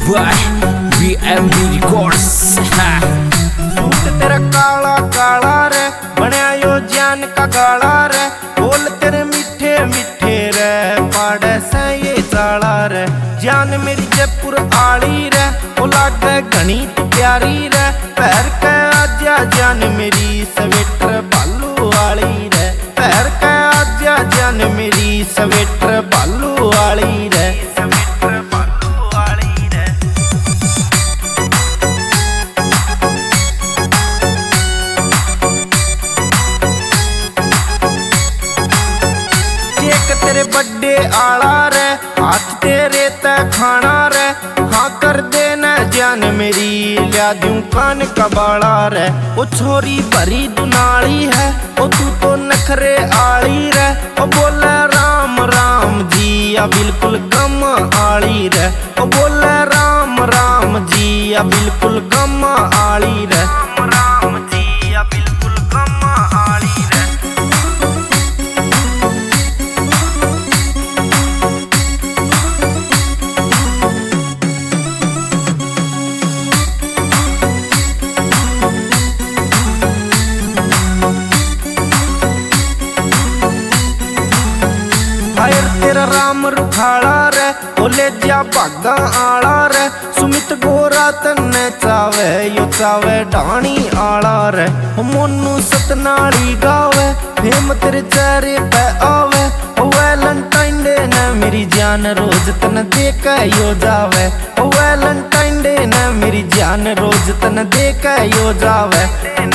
by BMB Records। Suit तेरा काला काला रे बनया यो जान का गाला रे, बोल तेरे मीठे मीठे रे पाड़े से ये चाला रे। जान मेरी जयपुर आली रे ओ लागे घनी तू प्यारी रे, पैर के आजा जान मेरी स्वेटर बालू वाली रे, पैर के आजा जान मेरी स्वेटर बालू वाली रे। तेरे बड्डे आला रे हाथ तेरे ते खाना रे, हाँ कर देना जान मेरी लिया दूं कान का बाला रे। ओ छोरी भरी दुनाली है ओ तू तो नखरे आली रे, ओ बोले राम राम जी या बिल्कुल गम आली रे, ओ बोले राम राम जी या बिल्कुल गम आली रे, राम जी या बिल्कुल गम आली रे। तेरा राम रुखाला रे बोले जा भागा आला रे, सुमित गोरा तन्ने चावे यो चावे डाणी आला रे। मोनू सतनाली गावे फेम तेरे चेहरे पे आवे, ओ वैलेंटाइन डे ने मेरी जान रोज तन देख यो जावे, ओ वैलेंटाइन डे ने मेरी जान रोज तन देख यो जावे।